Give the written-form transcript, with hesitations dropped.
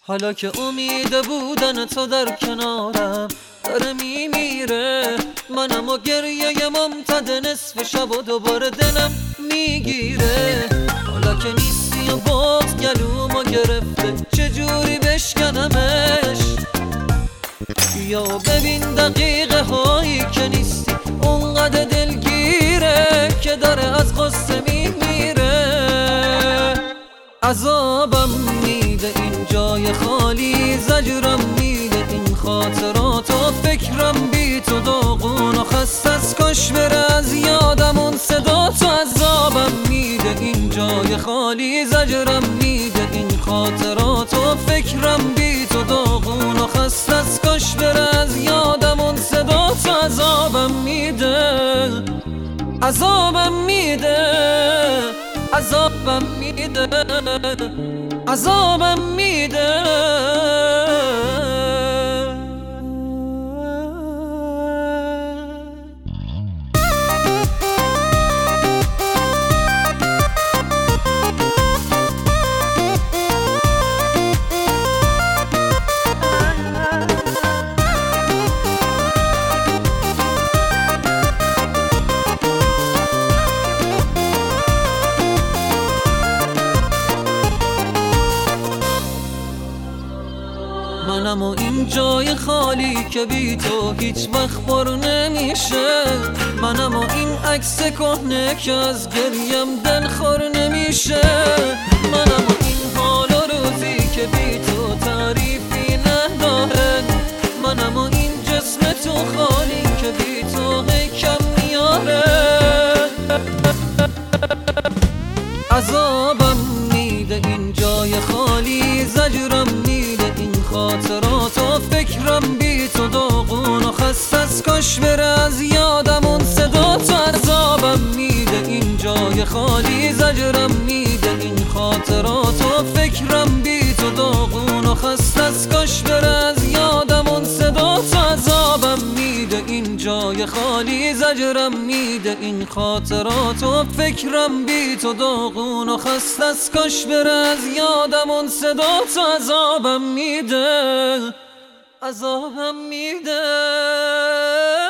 حالا که امید بودن تو در کنارم داره میمیره، منم و گریه ممتد نصف شب و دوباره دلم میگیره. حالا که نیستی و بغض گلومو گرفته، چجوری بشکنمش؟ بیا و ببین دقیقه هایی که نیستی اونقدر دلگیره که داره از غصه میمیره. عذابم میده این جای خالی، زجرم میده این خاطرات و فکرم بی تو داغون و خسته از کاش بره از یادم اون صدا تو. عذابم میده این جای خالی، زجرم میده این خاطرات و فکرم بی تو داغون و خسته از کاش بره از یادم اون صدا تو. عذابم میده، عذابم میده، عذابم میده، عذابم میده. منم و این جای خالی که بی تو هیچ وقت پر نمیشه، منم و این عکس کهنه که از گریم دلخور نمیشه، منم و این حال و روزی که بی تو تعریفی نداره، منم و این جسم تو خالی که بی تو کم میاره. عذابم میده این جای خالی، زجرم میده این خاطرات و فکرم بی تو داغون و خسته از کاش بره از یادم اون صدا تو. عذابم میده این جای خالی، زجرم میده این خاطرات و فکرم بی تو داغون و خسته از کاش بره از یادم اون صدا تو. عذابم میده این جای خالی، زجرم میده این خاطرات و فکرم بی تو داغون و خسته از کاش بره از یادم اون صدا تو. عذابم میده، عذابم میده.